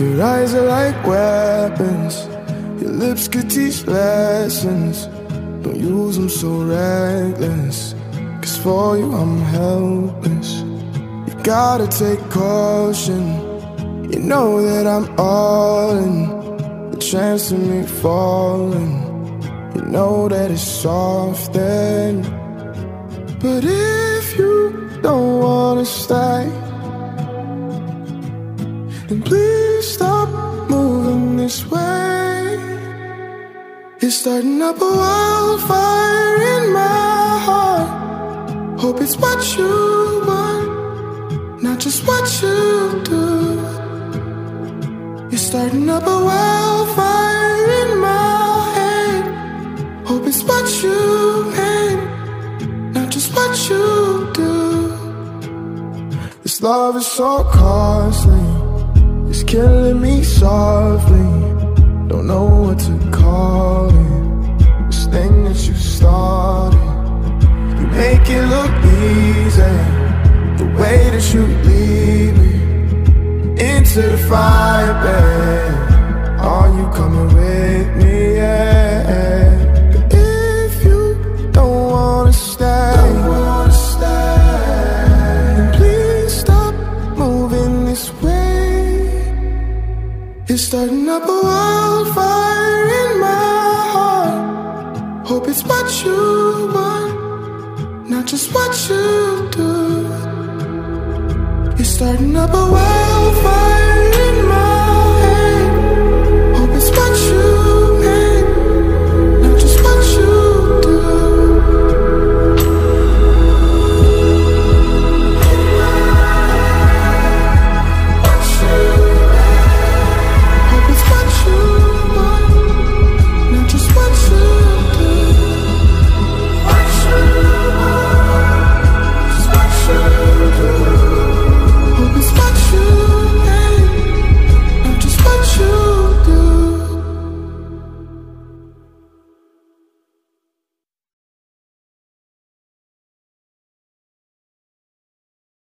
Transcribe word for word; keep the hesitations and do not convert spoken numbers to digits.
Your eyes are like weapons, your lips could teach lessons. Don't use them so reckless, 'cause for you I'm helpless. You gotta take caution, you know that I'm all in. The chance of me falling, you know that it's soft then. But if you don't wanna stay, then please stop moving this way. You're starting up a wildfire in my heart. Hope it's what you want, not just what you do. You're starting up a wildfire in my head. Hope it's what you meant, not just what you do. This love is so costly, it's killing me softly. Don't know what to call it, this thing that you started. You make it look easy, the way that you lead me into the fire, babe. Are you coming with me? Yeah. But if you don't wanna stay, don't wanna stay, then please stop moving this way. You're starting up a wildfire in my heart. Hope it's what you want, not just what you do. You're starting up a wildfire